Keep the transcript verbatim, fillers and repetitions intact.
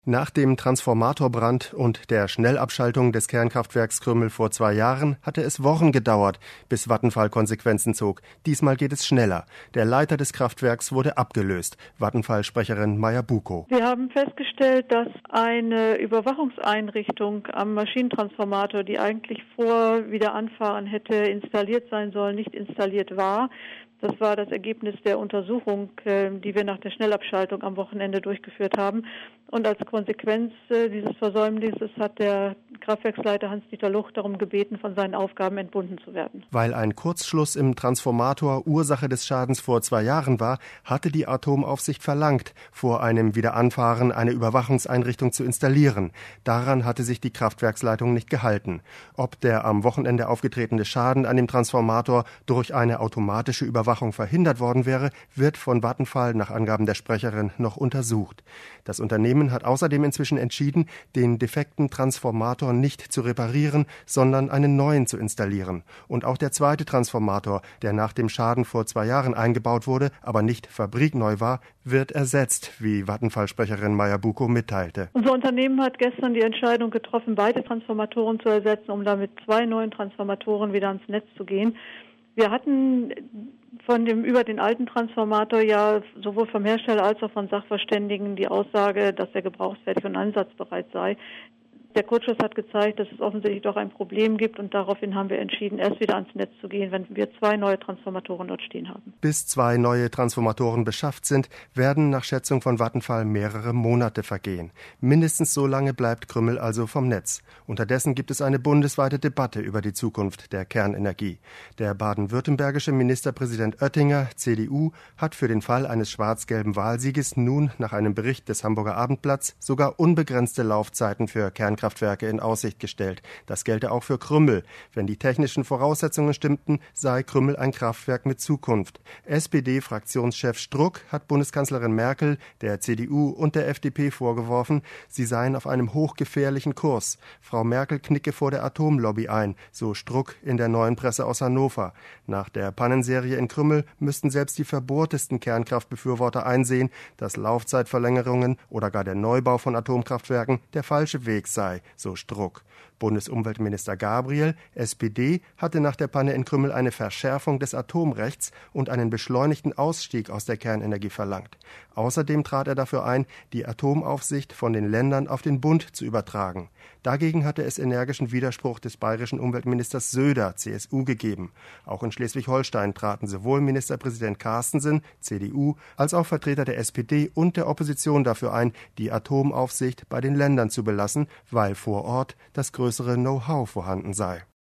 Nach dem Transformatorbrand und der Schnellabschaltung des Kernkraftwerks Krümmel vor zwei Jahren hatte es Wochen gedauert, bis Vattenfall Konsequenzen zog. Diesmal geht es schneller. Der Leiter des Kraftwerks wurde abgelöst. Vattenfall-Sprecherin Maja Bukow. Wir haben festgestellt, dass eine Überwachungseinrichtung am Maschinentransformator, die eigentlich vor Wiederanfahren hätte installiert sein sollen, nicht installiert war. Das war das Ergebnis der Untersuchung, die wir nach der Schnellabschaltung am Wochenende durchgeführt haben. Und als Konsequenz dieses Versäumnisses hat der Kraftwerksleiter Hans-Dieter Luch darum gebeten, von seinen Aufgaben entbunden zu werden. Weil ein Kurzschluss im Transformator Ursache des Schadens vor zwei Jahren war, hatte die Atomaufsicht verlangt, vor einem Wiederanfahren eine Überwachungseinrichtung zu installieren. Daran hatte sich die Kraftwerksleitung nicht gehalten. Ob der am Wochenende aufgetretene Schaden an dem Transformator durch eine automatische Überwachung verhindert worden wäre, wird von Vattenfall nach Angaben der Sprecherin noch untersucht. Das Unternehmen hat außerdem inzwischen entschieden, den defekten Transformator nicht zu reparieren, sondern einen neuen zu installieren. Und auch der zweite Transformator, der nach dem Schaden vor zwei Jahren eingebaut wurde, aber nicht fabrikneu war, wird ersetzt, wie Vattenfall-Sprecherin Maja Bukow mitteilte. Unser Unternehmen hat gestern die Entscheidung getroffen, beide Transformatoren zu ersetzen, um damit zwei neuen Transformatoren wieder ans Netz zu gehen. Wir hatten von dem über den alten Transformator ja sowohl vom Hersteller als auch von Sachverständigen die Aussage, dass er gebrauchsfertig und einsatzbereit sei. Der Kurzschluss hat gezeigt, dass es offensichtlich doch ein Problem gibt und daraufhin haben wir entschieden, erst wieder ans Netz zu gehen, wenn wir zwei neue Transformatoren dort stehen haben. Bis zwei neue Transformatoren beschafft sind, werden nach Schätzung von Vattenfall mehrere Monate vergehen. Mindestens so lange bleibt Krümmel also vom Netz. Unterdessen gibt es eine bundesweite Debatte über die Zukunft der Kernenergie. Der baden-württembergische Ministerpräsident Oettinger, C D U, hat für den Fall eines schwarz-gelben Wahlsieges nun nach einem Bericht des Hamburger Abendblatts sogar unbegrenzte Laufzeiten für Kernkraftwerke Kraftwerke in Aussicht gestellt. Das gelte auch für Krümmel. Wenn die technischen Voraussetzungen stimmten, sei Krümmel ein Kraftwerk mit Zukunft. S P D-Fraktionschef Struck hat Bundeskanzlerin Merkel, der C D U und der F D P vorgeworfen, sie seien auf einem hochgefährlichen Kurs. Frau Merkel knicke vor der Atomlobby ein, so Struck in der Neuen Presse aus Hannover. Nach der Pannenserie in Krümmel müssten selbst die verbohrtesten Kernkraftbefürworter einsehen, dass Laufzeitverlängerungen oder gar der Neubau von Atomkraftwerken der falsche Weg sei, so Struck. Bundesumweltminister Gabriel, S P D, hatte nach der Panne in Krümmel eine Verschärfung des Atomrechts und einen beschleunigten Ausstieg aus der Kernenergie verlangt. Außerdem trat er dafür ein, die Atomaufsicht von den Ländern auf den Bund zu übertragen. Dagegen hatte es energischen Widerspruch des bayerischen Umweltministers Söder, C S U, gegeben. Auch in Schleswig-Holstein traten sowohl Ministerpräsident Carstensen, C D U, als auch Vertreter der S P D und der Opposition dafür ein, die Atomaufsicht bei den Ländern zu belassen, weil vor Ort das größere Know-how vorhanden sei.